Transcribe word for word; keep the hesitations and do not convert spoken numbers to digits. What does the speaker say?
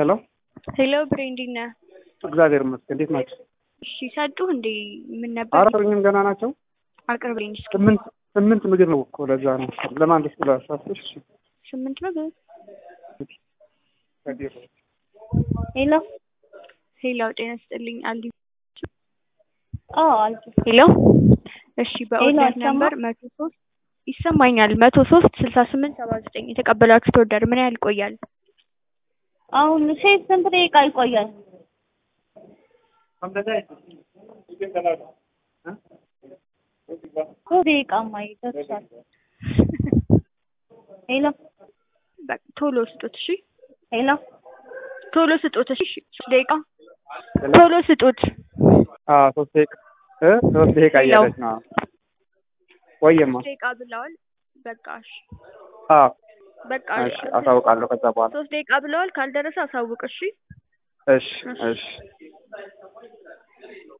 ሄሎ ሄሎ ብሬንዲና እግዚአብሔር ይመስገን እንዴት ናችሁ? እሺ ሰጡህ እንዴ ምን ነበር? አራተኛም ገና ናቸው። አቅርብልኝ እስኪ። ስምንት ስምንት ምግብ ነው እኮ ለዛ ነው። ለማን ደስ ብሏል? እሺ ስምንት ምግብ። ሄሎ ሄሎ ጤና ይስጥልኝ አልዲ። አዎ አልዲ። ሄሎ እሺ በኦርደር ነበር መቶ ሶስት ይሰማኛል መቶ ሶስት ስልሳ ስምንት ሰባ ዘጠኝ የተቀበላችሁት ኦርደር ምን ያህል ይቆያል? አሁን ሴት ስንት ደቂቃ ይቆያል? ደቂቃማ ይደርሳል። ሄሎ በቃ ቶሎ ስጡት እሺ። ሄሎ ቶሎ ስጡት እሺ። ሶስት ደቂቃ ቶሎ ስጡት። አዎ ሶስት ደቂቃ እ ሶስት ደቂቃ እያለች ነው። ወይማ ደቂቃ ብለዋል። በቃ እሺ። አዎ በቃ እሺ አሳውቃለሁ ከዛ በኋላ። ሶስት ደቂቃ ብለዋል። ካልደረሰ አሳውቅ እሺ። እሺ እሺ